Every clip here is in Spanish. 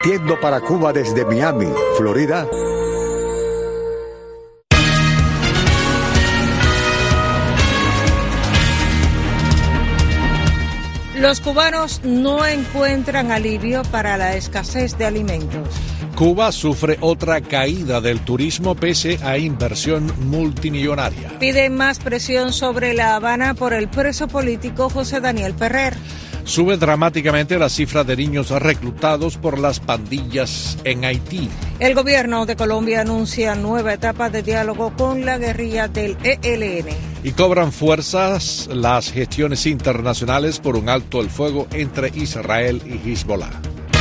Tiendo para Cuba desde Miami, Florida. Los cubanos no encuentran alivio para la escasez de alimentos. Cuba sufre otra caída del turismo pese a inversión multimillonaria. Piden más presión sobre La Habana por el preso político José Daniel Ferrer. Sube dramáticamente la cifra de niños reclutados por las pandillas en Haití. El gobierno de Colombia anuncia nueva etapa de diálogo con la guerrilla del ELN. Y cobran fuerzas las gestiones internacionales por un alto el fuego entre Israel y Hezbollah.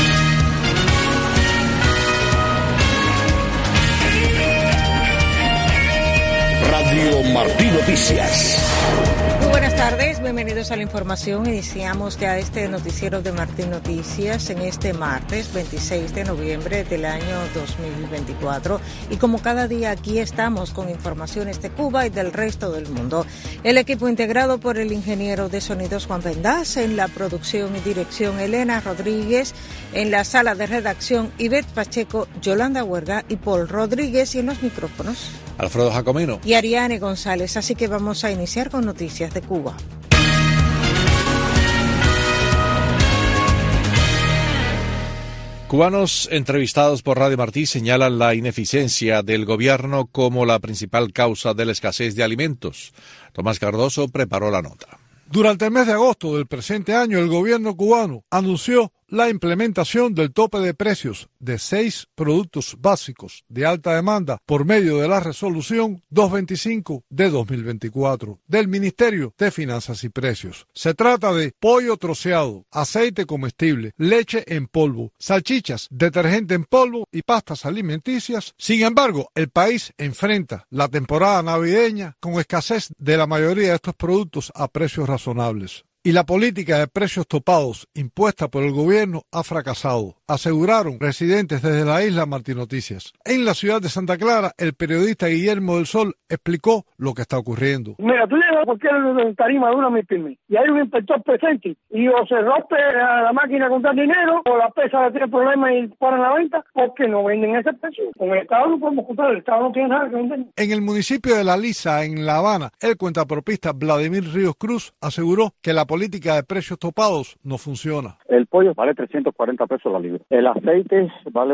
Radio Martí Noticias. Muy buenas tardes, bienvenidos a la información. Iniciamos ya este noticiero de Martí Noticias en este martes 26 de noviembre del año 2024. Y como cada día aquí estamos con informaciones de Cuba y del resto del mundo. El equipo integrado por el ingeniero de sonidos Juan Vendás, en la producción y dirección Elena Rodríguez, en la sala de redacción Ivette Pacheco, Yolanda Huerga y Paul Rodríguez, y en los micrófonos Alfredo Jacomino y Ariane González. Así que vamos a iniciar con noticias de Cuba. Cubanos entrevistados por Radio Martí señalan la ineficiencia del gobierno como la principal causa de la escasez de alimentos. Tomás Cardoso preparó la nota. Durante el mes de agosto del presente año, el gobierno cubano anunció la implementación del tope de precios de 6 productos básicos de alta demanda por medio de la resolución 225 de 2024 del Ministerio de Finanzas y Precios. Se trata de pollo troceado, aceite comestible, leche en polvo, salchichas, detergente en polvo y pastas alimenticias. Sin embargo, el país enfrenta la temporada navideña con escasez de la mayoría de estos productos a precios razonables. Y la política de precios topados impuesta por el gobierno ha fracasado, aseguraron residentes desde la isla Martí Noticias. En la ciudad de Santa Clara, el periodista Guillermo del Sol explicó lo que está ocurriendo. Mira, tú llegas a cualquier tarima de una MIPYME y hay un inspector presente y o se rompe la máquina con tal dinero o la pesa tiene problemas y paran la venta porque no venden ese precio. Con el Estado no podemos comprar, el Estado no tiene nada que vender. En el municipio de La Lisa, en La Habana, el cuentapropista Vladimir Ríos Cruz aseguró que la política de precios topados no funciona. El pollo vale 340 pesos la libra. El aceite vale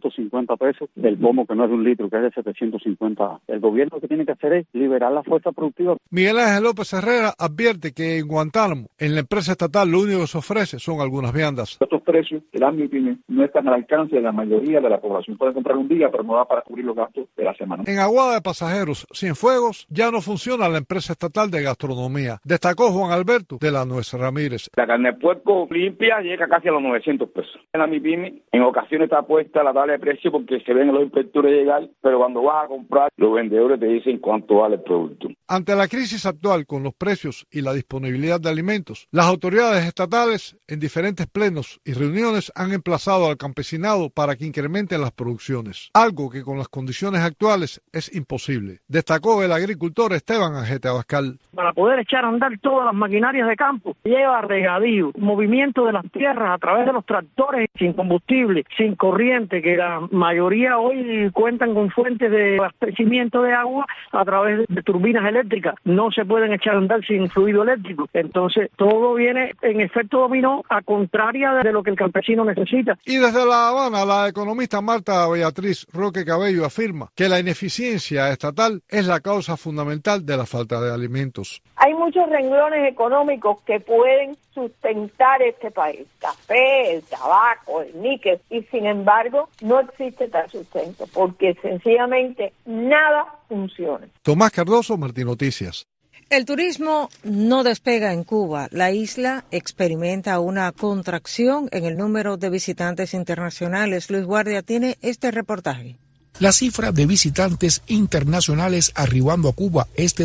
850 pesos. El pomo, que no es de 1 litro, que es de 750. El gobierno lo que tiene que hacer es liberar la fuerza productiva. Miguel Ángel López Herrera advierte que en Guantánamo, en la empresa estatal, lo único que se ofrece son algunas viandas. Estos precios de las MIPYME no están al alcance de la mayoría de la población. Pueden comprar un día, pero no da para cubrir los gastos de la semana. En Aguada de Pasajeros, Cienfuegos, ya no funciona la empresa estatal de gastronomía, destacó Juan Alberto de la Nuez Ramírez. La carne de puerco limpia llega casi a los 900 pesos. En la MIPYME, en ocasiones está puesta la tabla de precio porque se ven los inspectores llegar, pero cuando vas a comprar, los vendedores te dicen cuánto vale el producto. Ante la crisis actual con los precios y la disponibilidad de alimentos, las autoridades estatales en diferentes plenos y reuniones han emplazado al campesinado para que incrementen las producciones, algo que con las condiciones actuales es imposible, destacó el agricultor Esteban Ajete Abascal. Para poder echar a andar todas las maquinarias de campo, lleva regadío, movimiento de las tierras a través de los tractores sin combustible, sin corriente, que la mayoría hoy cuentan con fuentes de abastecimiento de agua a través de turbinas eléctricas. No se pueden echar a andar sin fluido eléctrico. Entonces, todo viene en efecto dominó a contraria de lo que el campesino necesita. Y desde La Habana, la economista Marta Beatriz Roque Cabello afirma que la ineficiencia estatal es la causa fundamental de la falta de alimentos. Hay muchos renglones económicos que pueden sustentar este país, café, el tabaco, el níquel, y sin embargo no existe tal sustento, porque sencillamente nada funciona. Tomás Cardoso, Martí Noticias. El turismo no despega en Cuba. La isla experimenta una contracción en el número de visitantes internacionales. Luis Guardia tiene este reportaje. La cifra de visitantes internacionales arribando a Cuba este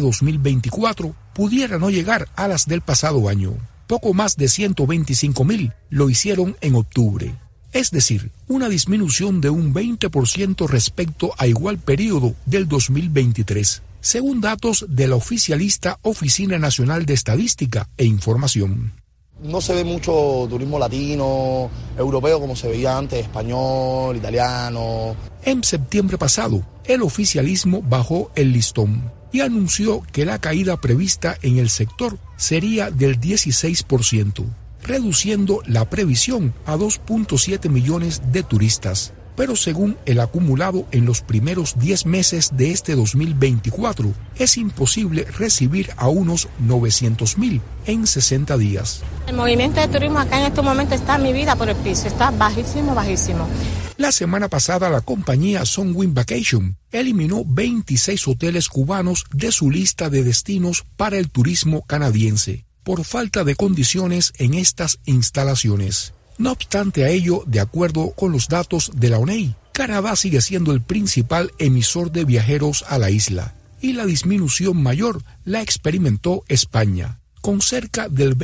2024 pudiera no llegar a las del pasado año. Poco más de 125,000 lo hicieron en octubre. Es decir, una disminución de un 20% respecto a igual periodo del 2023, según datos de la oficialista Oficina Nacional de Estadística e Información. No se ve mucho turismo latino, europeo como se veía antes, español, italiano. En septiembre pasado, el oficialismo bajó el listón y anunció que la caída prevista en el sector sería del 16%, reduciendo la previsión a 2.7 millones de turistas. Pero según el acumulado en los primeros 10 meses de este 2024, es imposible recibir a unos 900,000 en 60 días. El movimiento de turismo acá en este momento está en mi vida por el piso, está bajísimo, bajísimo. La semana pasada la compañía Sunwing Vacation eliminó 26 hoteles cubanos de su lista de destinos para el turismo canadiense, por falta de condiciones en estas instalaciones. No obstante a ello, de acuerdo con los datos de la ONEI, Canadá sigue siendo el principal emisor de viajeros a la isla, y la disminución mayor la experimentó España, con cerca del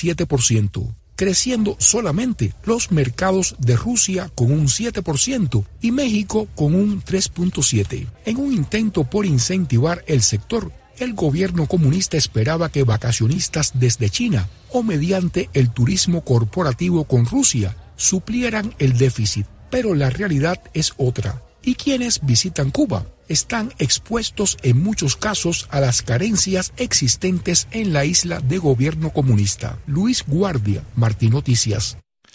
27%, creciendo solamente los mercados de Rusia con un 7% y México con un 3.7%. En un intento por incentivar el sector, el gobierno comunista esperaba que vacacionistas desde China o mediante el turismo corporativo con Rusia suplieran el déficit, pero la realidad es otra. Y quienes visitan Cuba están expuestos en muchos casos a las carencias existentes en la isla de gobierno comunista. Luis Guardia, Martín Noticias.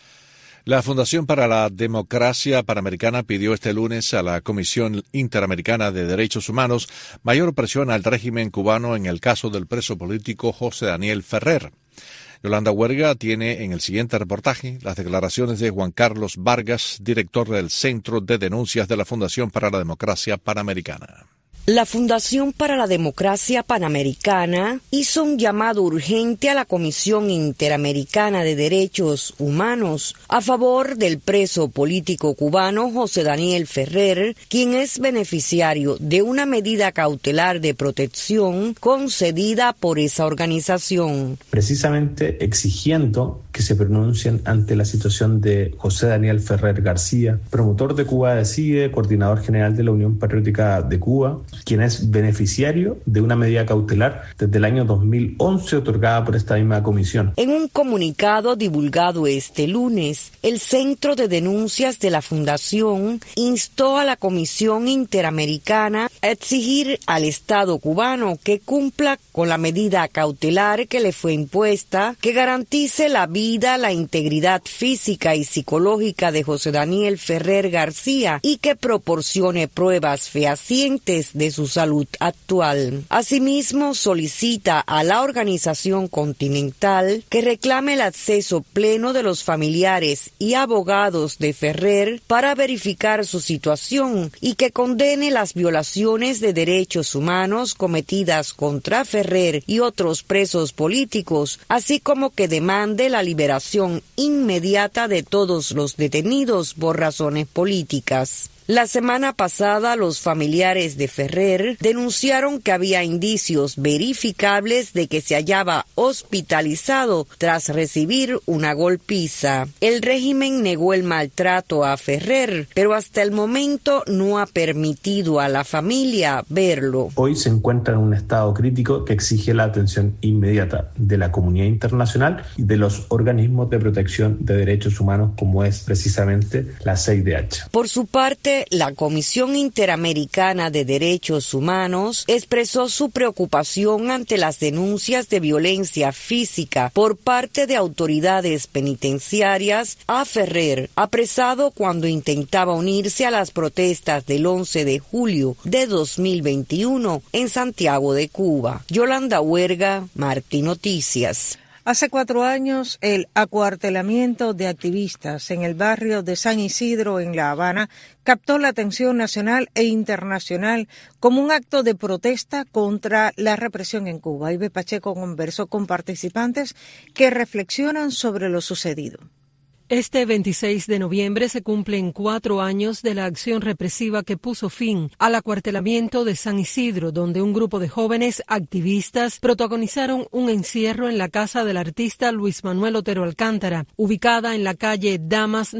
La Fundación para la Democracia Panamericana pidió este lunes a la Comisión Interamericana de Derechos Humanos mayor presión al régimen cubano en el caso del preso político José Daniel Ferrer. Yolanda Huerga tiene en el siguiente reportaje las declaraciones de Juan Carlos Vargas, director del Centro de Denuncias de la Fundación para la Democracia Panamericana. La Fundación para la Democracia Panamericana hizo un llamado urgente a la Comisión Interamericana de Derechos Humanos a favor del preso político cubano José Daniel Ferrer, quien es beneficiario de una medida cautelar de protección concedida por esa organización. Precisamente exigiendo que se pronuncien ante la situación de José Daniel Ferrer García, promotor de Cuba Decide, coordinador general de la Unión Patriótica de Cuba, quien es beneficiario de una medida cautelar desde el año 2011 otorgada por esta misma comisión. En un comunicado divulgado este lunes, el Centro de Denuncias de la Fundación instó a la Comisión Interamericana a exigir al Estado cubano que cumpla con la medida cautelar que le fue impuesta, que garantice la vida, la integridad física y psicológica de José Daniel Ferrer García y que proporcione pruebas fehacientes de su salud actual. Asimismo, solicita a la Organización Continental que reclame el acceso pleno de los familiares y abogados de Ferrer para verificar su situación y que condene las violaciones de derechos humanos cometidas contra Ferrer y otros presos políticos, así como que demande la liberación inmediata de todos los detenidos por razones políticas. La semana pasada, los familiares de Ferrer denunciaron que había indicios verificables de que se hallaba hospitalizado tras recibir una golpiza. El régimen negó el maltrato a Ferrer, pero hasta el momento no ha permitido a la familia verlo. Hoy se encuentra en un estado crítico que exige la atención inmediata de la comunidad internacional y de los organismos de protección de derechos humanos como es precisamente la CIDH. Por su parte, la Comisión Interamericana de Derechos Humanos expresó su preocupación ante las denuncias de violencia física por parte de autoridades penitenciarias a Ferrer, apresado cuando intentaba unirse a las protestas del 11 de julio de 2021 en Santiago de Cuba. Yolanda Huerga, Martín Noticias. Hace 4 años, el acuartelamiento de activistas en el barrio de San Isidro, en La Habana, captó la atención nacional e internacional como un acto de protesta contra la represión en Cuba. Ibe Pacheco conversó con participantes que reflexionan sobre lo sucedido. Este 26 de noviembre se cumplen 4 años de la acción represiva que puso fin al acuartelamiento de San Isidro, donde un grupo de jóvenes activistas protagonizaron un encierro en la casa del artista Luis Manuel Otero Alcántara, ubicada en la calle Damas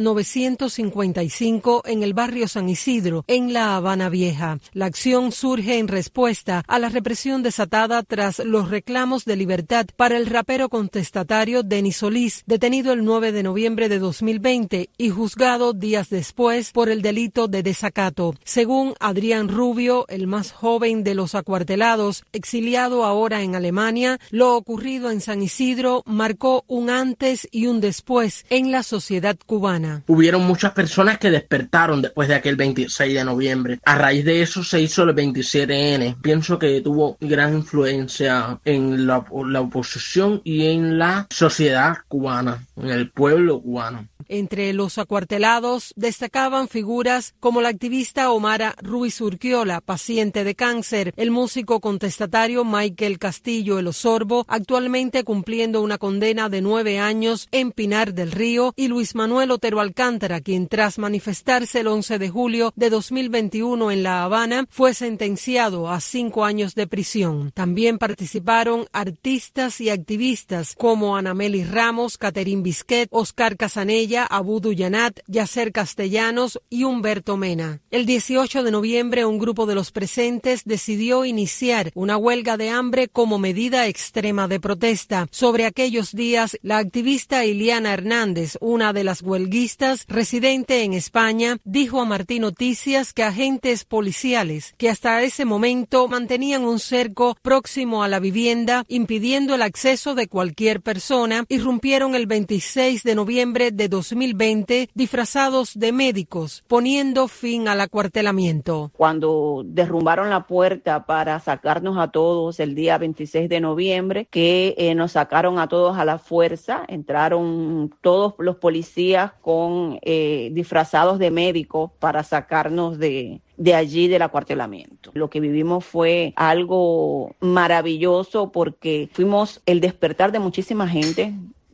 955 en el barrio San Isidro, en La Habana Vieja. La acción surge en respuesta a la represión desatada tras los reclamos de libertad para el rapero contestatario Denis Solís, detenido el 9 de noviembre de 2020 y juzgado días después por el delito de desacato. Según Adrián Rubio, el más joven de los acuartelados, exiliado ahora en Alemania, lo ocurrido en San Isidro marcó un antes y un después en la sociedad cubana. Hubieron muchas personas que despertaron después de aquel 26 de noviembre. A raíz de eso se hizo el 27N. Pienso que tuvo gran influencia en la oposición y en la sociedad cubana, en el pueblo cubano. Entre los acuartelados destacaban figuras como la activista Omara Ruiz Urquiola, paciente de cáncer, el músico contestatario Michael Castillo El Osorbo, actualmente cumpliendo una condena de 9 años en Pinar del Río, y Luis Manuel Otero Alcántara, quien tras manifestarse el 11 de julio de 2021 en La Habana, fue sentenciado a 5 años de prisión. También participaron artistas y activistas como Anameli Ramos, Caterín Bisquet, Oscar Casanella, Abú Duyanat, Yacer Castellanos y Humberto Mena. El 18 de noviembre, un grupo de los presentes decidió iniciar una huelga de hambre como medida extrema de protesta. Sobre aquellos días, la activista Iliana Hernández, una de las huelguistas residente en España, dijo a Martín Noticias que agentes policiales que hasta ese momento mantenían un cerco próximo a la vivienda, impidiendo el acceso de cualquier persona, irrumpieron el 26 de noviembre de 2020 disfrazados de médicos, poniendo fin al acuartelamiento. Cuando derrumbaron la puerta para sacarnos a todos el día 26 de noviembre, que nos sacaron a todos a la fuerza, entraron todos los policías con disfrazados de médicos para sacarnos de allí del acuartelamiento. Lo que vivimos fue algo maravilloso porque fuimos el despertar de muchísima gente.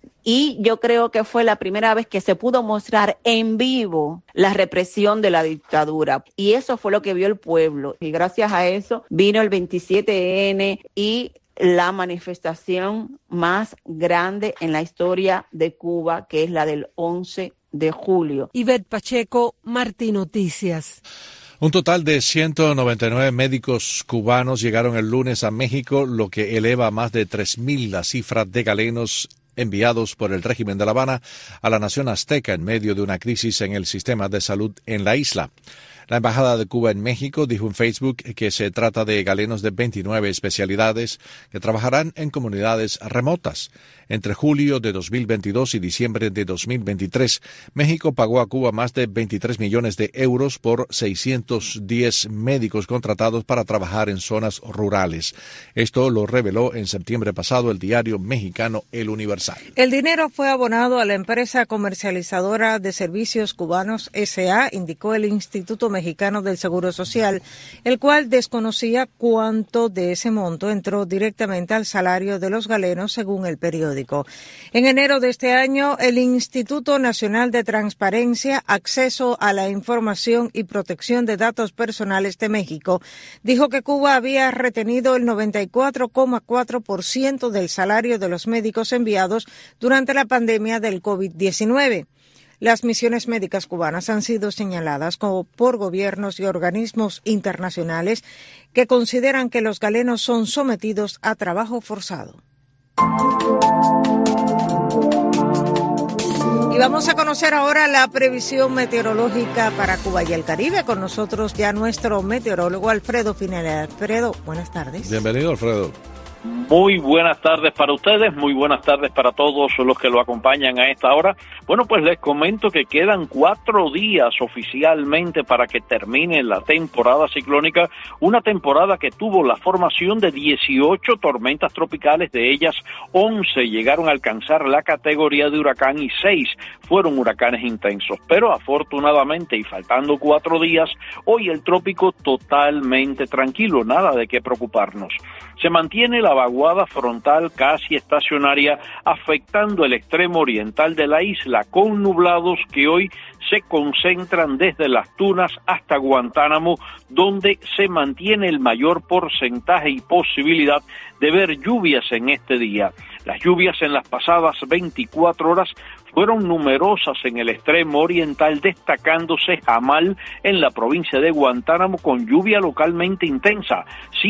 Y yo creo que fue la primera vez que se pudo mostrar en vivo la represión de la dictadura. Y eso fue lo que vio el pueblo. Y gracias a eso vino el 27N y la manifestación más grande en la historia de Cuba, que es la del 11 de julio. Ivette Pacheco, Martín Noticias. Un total de 199 médicos cubanos llegaron el lunes a México, lo que eleva a más de 3.000 la cifra de galenos enviados por el régimen de La Habana a la nación azteca en medio de una crisis en el sistema de salud en la isla. La Embajada de Cuba en México dijo en Facebook que se trata de galenos de 29 especialidades que trabajarán en comunidades remotas. Entre julio de 2022 y diciembre de 2023, México pagó a Cuba más de 23 millones de euros por 610 médicos contratados para trabajar en zonas rurales. Esto lo reveló en septiembre pasado el diario mexicano El Universal. El dinero fue abonado a la empresa comercializadora de servicios cubanos S.A., indicó el Instituto Mexicano del Seguro Social, el cual desconocía cuánto de ese monto entró directamente al salario de los galenos, según el periódico. En enero de este año, el Instituto Nacional de Transparencia, Acceso a la Información y Protección de Datos Personales de México dijo que Cuba había retenido el 94,4% del salario de los médicos enviados durante la pandemia del COVID-19. Las misiones médicas cubanas han sido señaladas por gobiernos y organismos internacionales que consideran que los galenos son sometidos a trabajo forzado. Y vamos a conocer ahora la previsión meteorológica para Cuba y el Caribe. Con nosotros ya nuestro meteorólogo Alfredo Pineda. Alfredo, buenas tardes. Bienvenido, Alfredo. Muy buenas tardes para ustedes, muy buenas tardes para todos los que lo acompañan a esta hora. Bueno, pues les comento que quedan 4 días oficialmente para que termine la temporada ciclónica, una temporada que tuvo la formación de 18 tormentas tropicales, de ellas 11 llegaron a alcanzar la categoría de huracán y 6 fueron huracanes intensos, pero afortunadamente y faltando 4 días, hoy el trópico totalmente tranquilo, nada de qué preocuparnos. Se mantiene la vaguada frontal casi estacionaria afectando el extremo oriental de la isla con nublados que hoy se concentran desde Las Tunas hasta Guantánamo, donde se mantiene el mayor porcentaje y posibilidad de ver lluvias en este día. Las lluvias en las pasadas 24 horas fueron numerosas en el extremo oriental, destacándose Jamal en la provincia de Guantánamo con lluvia localmente intensa,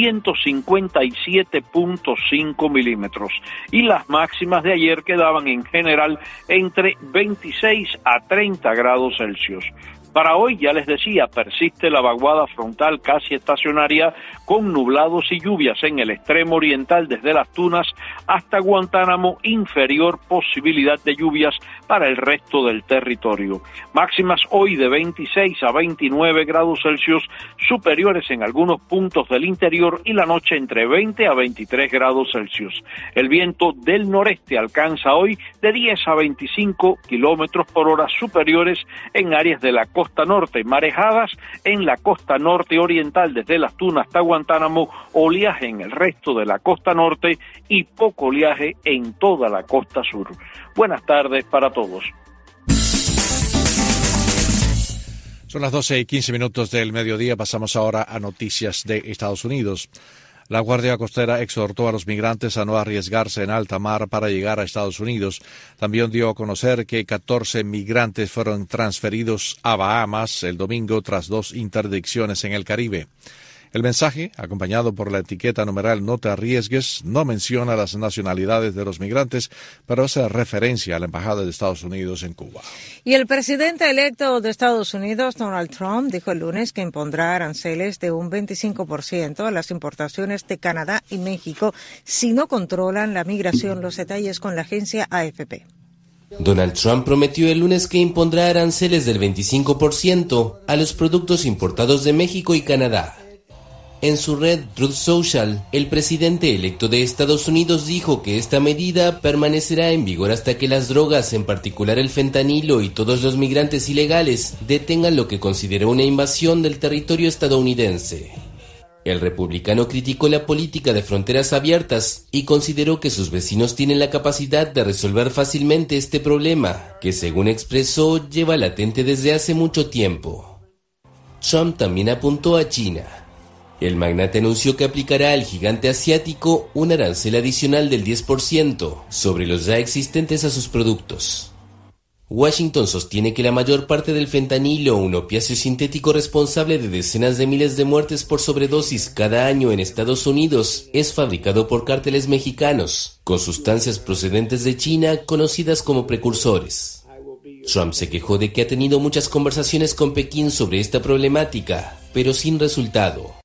157.5 milímetros. Y las máximas de ayer quedaban en general entre 26 a 30 grados Celsius. Para hoy, ya les decía, persiste la vaguada frontal casi estacionaria con nublados y lluvias en el extremo oriental desde Las Tunas hasta Guantánamo, inferior posibilidad de lluvias para el resto del territorio. Máximas hoy de 26 a 29 grados Celsius, superiores en algunos puntos del interior, y la noche entre 20 a 23 grados Celsius. El viento del noreste alcanza hoy de 10 a 25 kilómetros por hora, superiores en áreas de la costa norte, marejadas en la costa norte oriental desde Las Tunas hasta Guantánamo, oleaje en el resto de la costa norte y poco oleaje en toda la costa sur. Buenas tardes para todos. Son las 12:15 del mediodía. Pasamos ahora a noticias de Estados Unidos. La Guardia Costera exhortó a los migrantes a no arriesgarse en alta mar para llegar a Estados Unidos. También dio a conocer que 14 migrantes fueron transferidos a Bahamas el domingo tras 2 interdicciones en el Caribe. El mensaje, acompañado por la etiqueta numeral "No te arriesgues", no menciona las nacionalidades de los migrantes, pero hace referencia a la Embajada de Estados Unidos en Cuba. Y el presidente electo de Estados Unidos, Donald Trump, dijo el lunes que impondrá aranceles de un 25% a las importaciones de Canadá y México si no controlan la migración. Los detalles con la agencia AFP. Donald Trump prometió el lunes que impondrá aranceles del 25% a los productos importados de México y Canadá. En su red Truth Social, el presidente electo de Estados Unidos dijo que esta medida permanecerá en vigor hasta que las drogas, en particular el fentanilo y todos los migrantes ilegales, detengan lo que consideró una invasión del territorio estadounidense. El republicano criticó la política de fronteras abiertas y consideró que sus vecinos tienen la capacidad de resolver fácilmente este problema, que según expresó lleva latente desde hace mucho tiempo. Trump también apuntó a China. El magnate anunció que aplicará al gigante asiático un arancel adicional del 10% sobre los ya existentes a sus productos. Washington sostiene que la mayor parte del fentanilo, un opiáceo sintético responsable de decenas de miles de muertes por sobredosis cada año en Estados Unidos, es fabricado por cárteles mexicanos, con sustancias procedentes de China conocidas como precursores. Trump se quejó de que ha tenido muchas conversaciones con Pekín sobre esta problemática, pero sin resultado.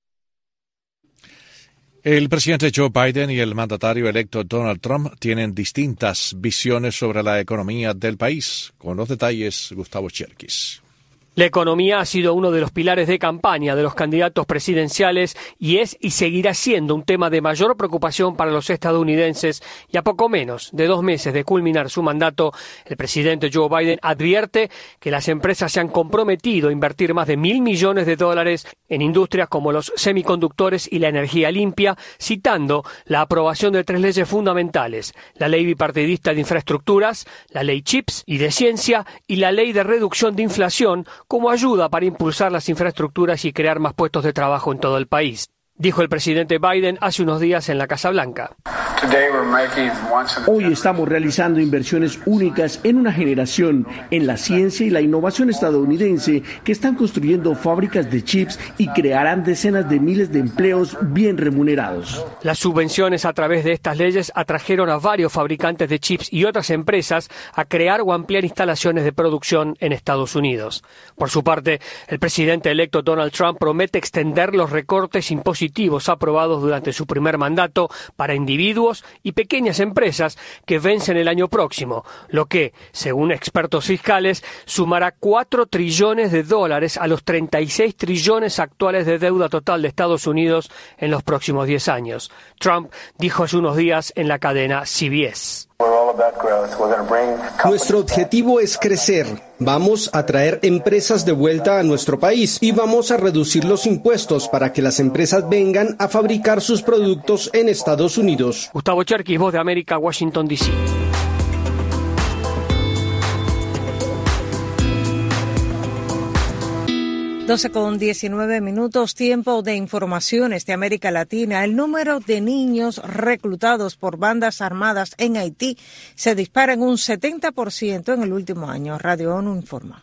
El presidente Joe Biden y el mandatario electo Donald Trump tienen distintas visiones sobre la economía del país. Con los detalles, Gustavo Cherkis. La economía ha sido uno de los pilares de campaña de los candidatos presidenciales y es y seguirá siendo un tema de mayor preocupación para los estadounidenses. Y a poco menos de 2 meses de culminar su mandato, el presidente Joe Biden advierte que las empresas se han comprometido a invertir más de $1.000 millones en industrias como los semiconductores y la energía limpia, citando la aprobación de 3 leyes fundamentales: la ley bipartidista de infraestructuras, la ley CHIPS y de ciencia y la ley de reducción de inflación, como ayuda para impulsar las infraestructuras y crear más puestos de trabajo en todo el país. Dijo el presidente Biden hace unos días en la Casa Blanca. Hoy estamos realizando inversiones únicas en una generación en la ciencia y la innovación estadounidense que están construyendo fábricas de chips y crearán decenas de miles de empleos bien remunerados. Las subvenciones a través de estas leyes atrajeron a varios fabricantes de chips y otras empresas a crear o ampliar instalaciones de producción en Estados Unidos. Por su parte, el presidente electo Donald Trump promete extender los recortes impositivos aprobados durante su primer mandato para individuos y pequeñas empresas que vencen el año próximo, lo que, según expertos fiscales, sumará $4 trillones a los 36 trillones actuales de deuda total de Estados Unidos en los próximos 10 años. Trump dijo hace unos días en la cadena CBS. Nuestro objetivo es crecer. Vamos a traer empresas de vuelta a nuestro país y vamos a reducir los impuestos para que las empresas vengan a fabricar sus productos en Estados Unidos. Gustavo Cherkis, Voz de América, Washington, D.C. 12:19, tiempo de informaciones de América Latina. El número de niños reclutados por bandas armadas en Haití se dispara en un 70% en el último año. Radio ONU informa.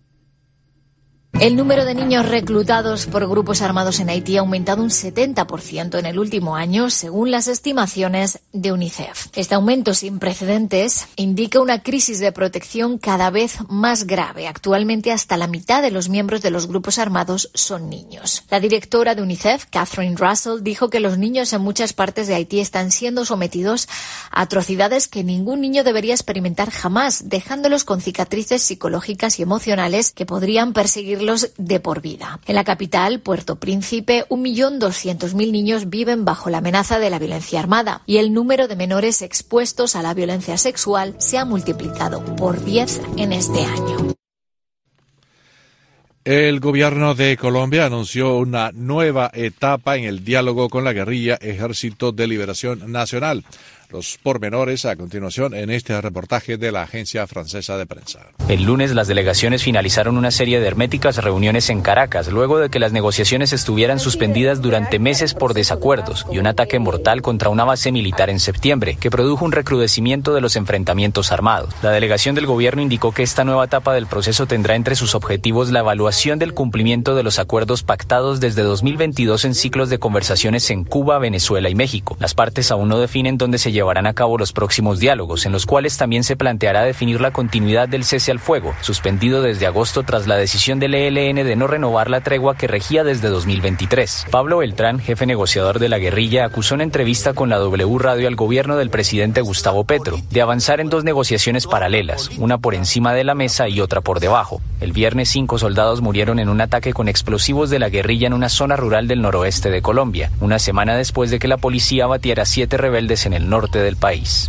El número de niños reclutados por grupos armados en Haití ha aumentado un 70% en el último año, según las estimaciones de UNICEF. Este aumento sin precedentes indica una crisis de protección cada vez más grave. Actualmente, hasta la mitad de los miembros de los grupos armados son niños. La directora de UNICEF, Catherine Russell, dijo que los niños en muchas partes de Haití están siendo sometidos a atrocidades que ningún niño debería experimentar jamás, dejándolos con cicatrices psicológicas y emocionales que podrían perseguirlos de por vida. En la capital, Puerto Príncipe, 1.200.000 niños viven bajo la amenaza de la violencia armada y el número de menores expuestos a la violencia sexual se ha multiplicado por 10 en este año. El gobierno de Colombia anunció una nueva etapa en el diálogo con la guerrilla Ejército de Liberación Nacional. Los pormenores a continuación en este reportaje de la agencia francesa de prensa. El lunes las delegaciones finalizaron una serie de herméticas reuniones en Caracas, luego de que las negociaciones estuvieran suspendidas durante meses por desacuerdos y un ataque mortal contra una base militar en septiembre, que produjo un recrudecimiento de los enfrentamientos armados. La delegación del gobierno indicó que esta nueva etapa del proceso tendrá entre sus objetivos la evaluación del cumplimiento de los acuerdos pactados desde 2022 en ciclos de conversaciones en Cuba, Venezuela y México. Las partes aún no definen dónde se llevarán a cabo los próximos diálogos, en los cuales también se planteará definir la continuidad del cese al fuego, suspendido desde agosto tras la decisión del ELN de no renovar la tregua que regía desde 2023. Pablo Beltrán, jefe negociador de la guerrilla, acusó en entrevista con la W Radio al gobierno del presidente Gustavo Petro de avanzar en dos negociaciones paralelas, una por encima de la mesa y otra por debajo. El viernes 5 soldados murieron en un ataque con explosivos de la guerrilla en una zona rural del noroeste de Colombia, una semana después de que la policía abatiera a 7 rebeldes en el norte del país.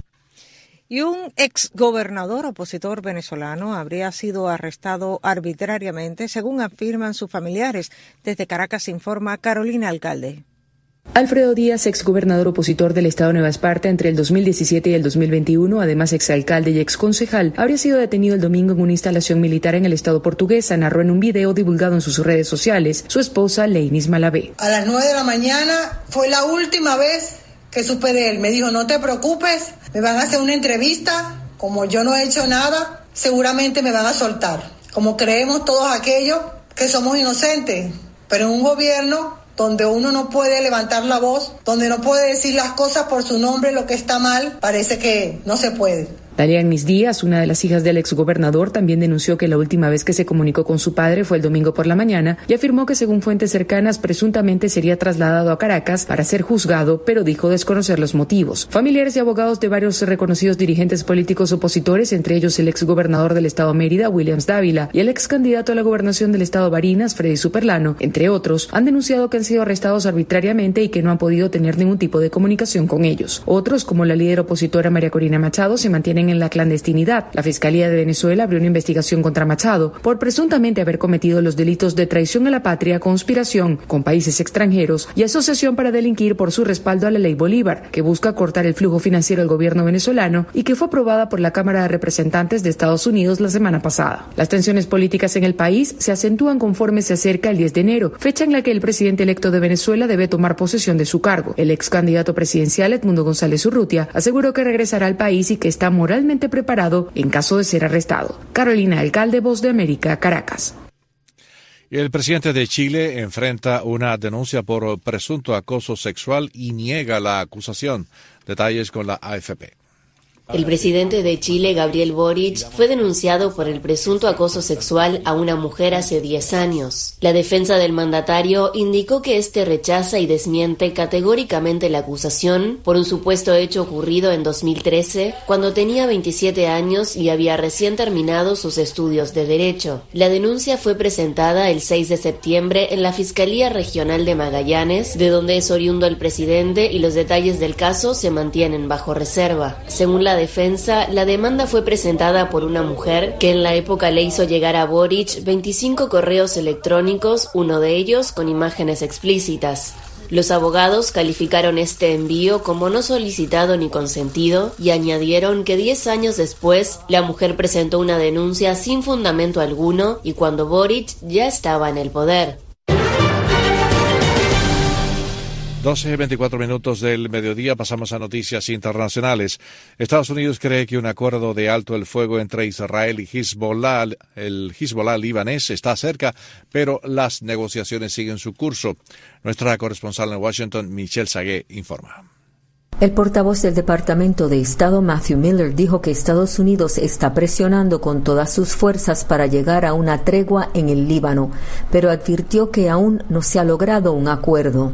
Y un exgobernador opositor venezolano habría sido arrestado arbitrariamente, según afirman sus familiares. Desde Caracas informa Carolina Alcalde. Alfredo Díaz, exgobernador opositor del estado de Nueva Esparta entre el 2017 y el 2021, además exalcalde y exconcejal, habría sido detenido el domingo en una instalación militar en el estado portuguesa, narró en un video divulgado en sus redes sociales su esposa Leinis Malavé. A las 9 de la mañana fue la última vez que supe de él. Me dijo, no te preocupes, me van a hacer una entrevista, como yo no he hecho nada, seguramente me van a soltar. Como creemos todos aquellos que somos inocentes, pero en un gobierno donde uno no puede levantar la voz, donde no puede decir las cosas por su nombre, lo que está mal, parece que no se puede. Dalianis Díaz, una de las hijas del exgobernador, también denunció que la última vez que se comunicó con su padre fue el domingo por la mañana y afirmó que, según fuentes cercanas, presuntamente sería trasladado a Caracas para ser juzgado, pero dijo desconocer los motivos. Familiares y abogados de varios reconocidos dirigentes políticos opositores, entre ellos el exgobernador del estado Mérida, Williams Dávila, y el excandidato a la gobernación del estado Barinas, Freddy Superlano, entre otros, han denunciado que han sido arrestados arbitrariamente y que no han podido tener ningún tipo de comunicación con ellos. Otros, como la líder opositora María Corina Machado, se mantienen en la clandestinidad. La Fiscalía de Venezuela abrió una investigación contra Machado por presuntamente haber cometido los delitos de traición a la patria, conspiración con países extranjeros y asociación para delinquir por su respaldo a la Ley Bolívar, que busca cortar el flujo financiero del gobierno venezolano y que fue aprobada por la Cámara de Representantes de Estados Unidos la semana pasada. Las tensiones políticas en el país se acentúan conforme se acerca el 10 de enero, fecha en la que el presidente electo de Venezuela debe tomar posesión de su cargo. El ex candidato presidencial Edmundo González Urrutia aseguró que regresará al país y que está moralmente preparado en caso de ser arrestado. Carolina Alcalde, Voz de América, Caracas. El presidente de Chile enfrenta una denuncia por presunto acoso sexual y niega la acusación. Detalles con la AFP. El presidente de Chile, Gabriel Boric, fue denunciado por el presunto acoso sexual a una mujer hace 10 años. La defensa del mandatario indicó que este rechaza y desmiente categóricamente la acusación por un supuesto hecho ocurrido en 2013, cuando tenía 27 años y había recién terminado sus estudios de Derecho. La denuncia fue presentada el 6 de septiembre en la Fiscalía Regional de Magallanes, de donde es oriundo el presidente, y los detalles del caso se mantienen bajo reserva. Según la la defensa, la demanda fue presentada por una mujer que en la época le hizo llegar a Boric 25 correos electrónicos, uno de ellos con imágenes explícitas. Los abogados calificaron este envío como no solicitado ni consentido y añadieron que 10 años después la mujer presentó una denuncia sin fundamento alguno y cuando Boric ya estaba en el poder. 12:24 del mediodía, pasamos a noticias internacionales. Estados Unidos cree que un acuerdo de alto el fuego entre Israel y Hezbollah, el Hezbollah libanés, está cerca, pero las negociaciones siguen su curso. Nuestra corresponsal en Washington, Michelle Sagué, informa. El portavoz del Departamento de Estado, Matthew Miller, dijo que Estados Unidos está presionando con todas sus fuerzas para llegar a una tregua en el Líbano, pero advirtió que aún no se ha logrado un acuerdo.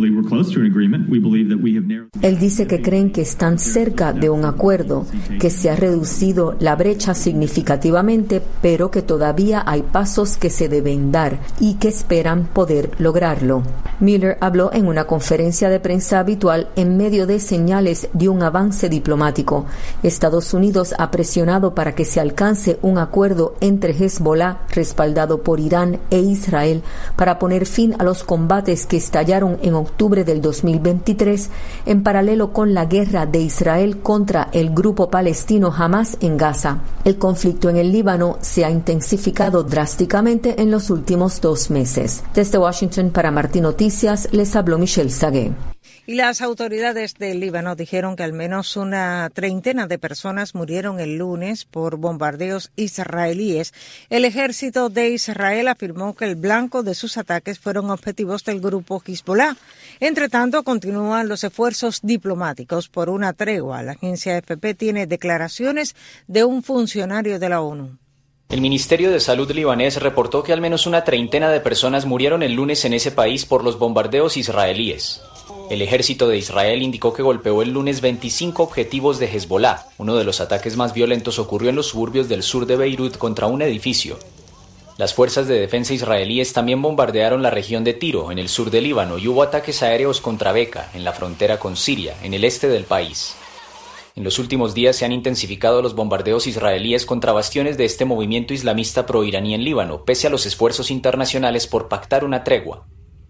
Él dice que creen que están cerca de un acuerdo, que se ha reducido la brecha significativamente, pero que todavía hay pasos que se deben dar y que esperan poder lograrlo. Miller habló en una conferencia de prensa habitual en medio de señales de un avance diplomático. Estados Unidos ha presionado para que se alcance un acuerdo entre Hezbollah, respaldado por Irán, e Israel para poner fin a los combates que estallaron en octubre del 2023 en paralelo con la guerra de Israel contra el grupo palestino Hamas en Gaza. El conflicto en el Líbano se ha intensificado drásticamente en los últimos 2 meses. Desde Washington para Martín Noticias les habló Michelle Sagué. Y las autoridades del Líbano dijeron que al menos una treintena de personas murieron el lunes por bombardeos israelíes. El ejército de Israel afirmó que el blanco de sus ataques fueron objetivos del grupo Hezbollah. Entre tanto, continúan los esfuerzos diplomáticos por una tregua. La agencia AFP tiene declaraciones de un funcionario de la ONU. El Ministerio de Salud libanés reportó que al menos una treintena de personas murieron el lunes en ese país por los bombardeos israelíes. El ejército de Israel indicó que golpeó el lunes 25 objetivos de Hezbollah. Uno de los ataques más violentos ocurrió en los suburbios del sur de Beirut contra un edificio. Las fuerzas de defensa israelíes también bombardearon la región de Tiro, en el sur del Líbano, y hubo ataques aéreos contra Beca, en la frontera con Siria, en el este del país. En los últimos días se han intensificado los bombardeos israelíes contra bastiones de este movimiento islamista proiraní en Líbano, pese a los esfuerzos internacionales por pactar una tregua.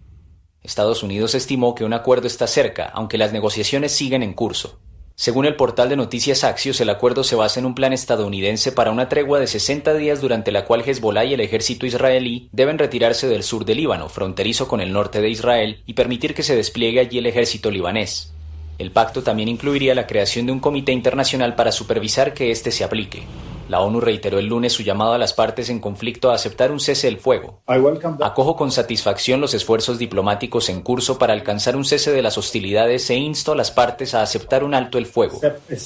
Estados Unidos estimó que un acuerdo está cerca, aunque las negociaciones siguen en curso. Según el portal de noticias Axios, el acuerdo se basa en un plan estadounidense para una tregua de 60 días durante la cual Hezbollah y el ejército israelí deben retirarse del sur del Líbano, fronterizo con el norte de Israel, y permitir que se despliegue allí el ejército libanés. El pacto también incluiría la creación de un comité internacional para supervisar que éste se aplique. La ONU reiteró el lunes su llamado a las partes en conflicto a aceptar un cese del fuego. Acojo con satisfacción los esfuerzos diplomáticos en curso para alcanzar un cese de las hostilidades e insto a las partes a aceptar un alto el fuego.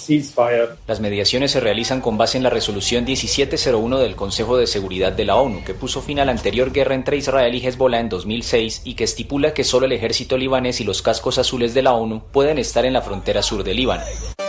Las mediaciones se realizan con base en la resolución 1701 del Consejo de Seguridad de la ONU, que puso fin a la anterior guerra entre Israel y Hezbollah en 2006 y que estipula que solo el ejército libanés y los cascos azules de la ONU pueden estar en la frontera sur del Líbano.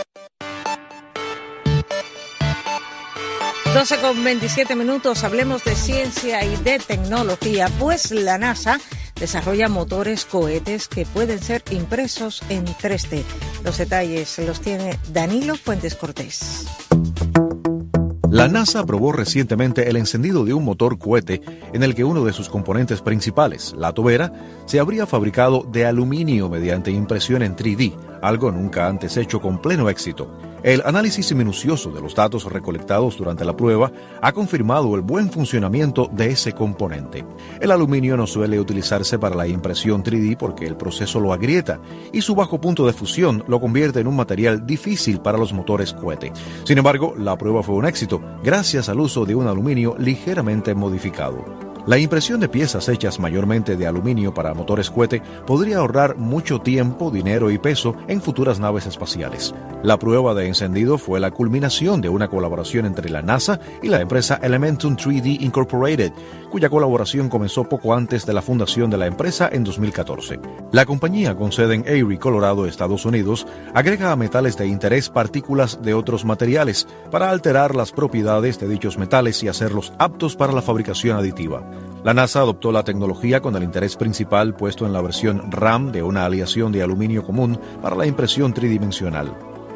12:27, hablemos de ciencia y de tecnología, pues la NASA desarrolla motores cohetes que pueden ser impresos en 3D. Los detalles los tiene Danilo Fuentes Cortés. La NASA aprobó recientemente el encendido de un motor cohete en el que uno de sus componentes principales, la tobera, se habría fabricado de aluminio mediante impresión en 3D, algo nunca antes hecho con pleno éxito. El análisis minucioso de los datos recolectados durante la prueba ha confirmado el buen funcionamiento de ese componente. El aluminio no suele utilizarse para la impresión 3D porque el proceso lo agrieta y su bajo punto de fusión lo convierte en un material difícil para los motores cohete. Sin embargo, la prueba fue un éxito gracias al uso de un aluminio ligeramente modificado. La impresión de piezas hechas mayormente de aluminio para motores cohete podría ahorrar mucho tiempo, dinero y peso en futuras naves espaciales. La prueba de encendido fue la culminación de una colaboración entre la NASA y la empresa Elementum 3D Incorporated, cuya colaboración comenzó poco antes de la fundación de la empresa en 2014. La compañía, con sede en Erie, Colorado, Estados Unidos, agrega a metales de interés partículas de otros materiales para alterar las propiedades de dichos metales y hacerlos aptos para la fabricación aditiva. La NASA adoptó la tecnología con el interés principal puesto en la versión RAM de una aleación de aluminio común para la impresión tridimensional.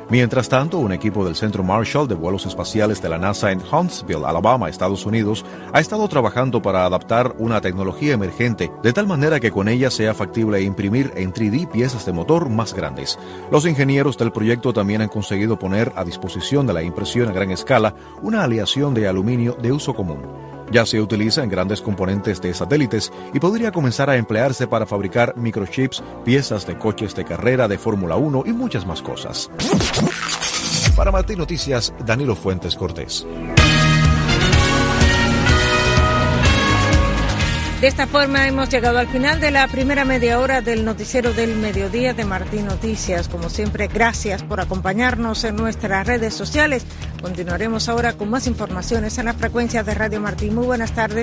Mientras tanto, un equipo del Centro Marshall de Vuelos Espaciales de la NASA en Huntsville, Alabama, Estados Unidos, ha estado trabajando para adaptar una tecnología emergente de tal manera que con ella sea factible imprimir en 3D piezas de motor más grandes. Los ingenieros del proyecto también han conseguido poner a disposición de la impresión a gran escala una aleación de aluminio de uso común. Ya se utiliza en grandes componentes de satélites y podría comenzar a emplearse para fabricar microchips, piezas de coches de carrera de Fórmula 1 y muchas más cosas. Para Martín Noticias, Danilo Fuentes Cortés. De esta forma hemos llegado al final de la primera media hora del noticiero del mediodía de Martín Noticias. Como siempre, gracias por acompañarnos en nuestras redes sociales. Continuaremos ahora con más informaciones en la frecuencia de Radio Martín. Muy buenas tardes.